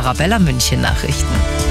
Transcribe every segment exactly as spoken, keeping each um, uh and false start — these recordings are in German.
Arabella München Nachrichten.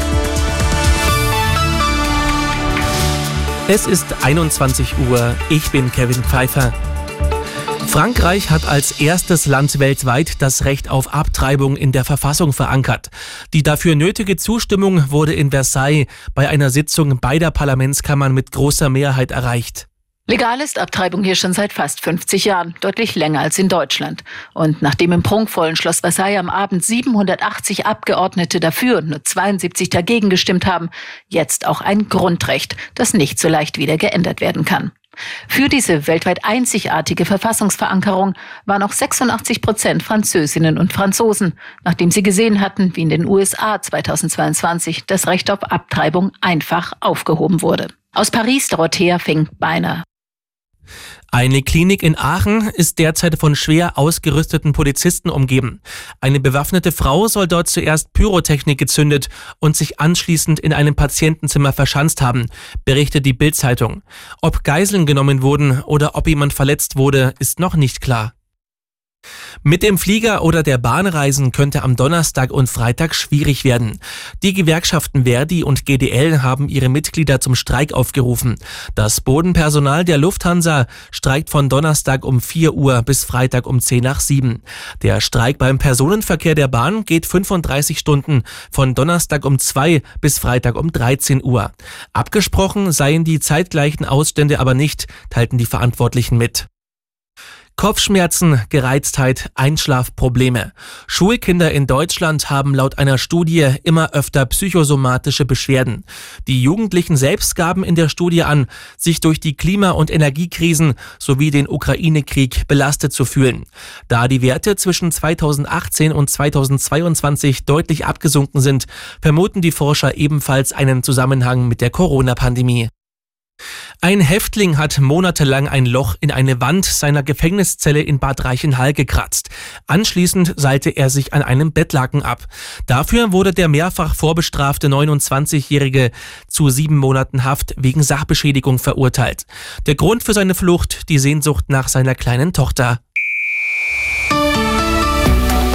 Es ist einundzwanzig Uhr. Ich bin Kevin Pfeiffer. Frankreich hat als erstes Land weltweit das Recht auf Abtreibung in der Verfassung verankert. Die dafür nötige Zustimmung wurde in Versailles bei einer Sitzung beider Parlamentskammern mit großer Mehrheit erreicht. Legal ist Abtreibung hier schon seit fast fünfzig Jahren, deutlich länger als in Deutschland. Und nachdem im prunkvollen Schloss Versailles am Abend siebenhundertachtzig Abgeordnete dafür und nur zweiundsiebzig dagegen gestimmt haben, jetzt auch ein Grundrecht, das nicht so leicht wieder geändert werden kann. Für diese weltweit einzigartige Verfassungsverankerung waren auch sechsundachtzig Prozent Französinnen und Franzosen, nachdem sie gesehen hatten, wie in den U S A zweitausendzweiundzwanzig das Recht auf Abtreibung einfach aufgehoben wurde. Aus Paris, Dorothea Fink-Beiner. Eine Klinik in Aachen ist derzeit von schwer ausgerüsteten Polizisten umgeben. Eine bewaffnete Frau soll dort zuerst Pyrotechnik gezündet und sich anschließend in einem Patientenzimmer verschanzt haben, berichtet die Bild-Zeitung. Ob Geiseln genommen wurden oder ob jemand verletzt wurde, ist noch nicht klar. Mit dem Flieger oder der Bahn reisen könnte am Donnerstag und Freitag schwierig werden. Die Gewerkschaften Verdi und G D L haben ihre Mitglieder zum Streik aufgerufen. Das Bodenpersonal der Lufthansa streikt von Donnerstag um vier Uhr bis Freitag um zehn nach sieben. Der Streik beim Personenverkehr der Bahn geht fünfunddreißig Stunden, von Donnerstag um zwei bis Freitag um dreizehn Uhr. Abgesprochen seien die zeitgleichen Ausstände aber nicht, teilten die Verantwortlichen mit. Kopfschmerzen, Gereiztheit, Einschlafprobleme. Schulkinder in Deutschland haben laut einer Studie immer öfter psychosomatische Beschwerden. Die Jugendlichen selbst gaben in der Studie an, sich durch die Klima- und Energiekrisen sowie den Ukraine-Krieg belastet zu fühlen. Da die Werte zwischen zweitausendachtzehn und zweitausendzweiundzwanzig deutlich abgesunken sind, vermuten die Forscher ebenfalls einen Zusammenhang mit der Corona-Pandemie. Ein Häftling hat monatelang ein Loch in eine Wand seiner Gefängniszelle in Bad Reichenhall gekratzt. Anschließend seilte er sich an einem Bettlaken ab. Dafür wurde der mehrfach vorbestrafte neunundzwanzigjährige zu sieben Monaten Haft wegen Sachbeschädigung verurteilt. Der Grund für seine Flucht, die Sehnsucht nach seiner kleinen Tochter.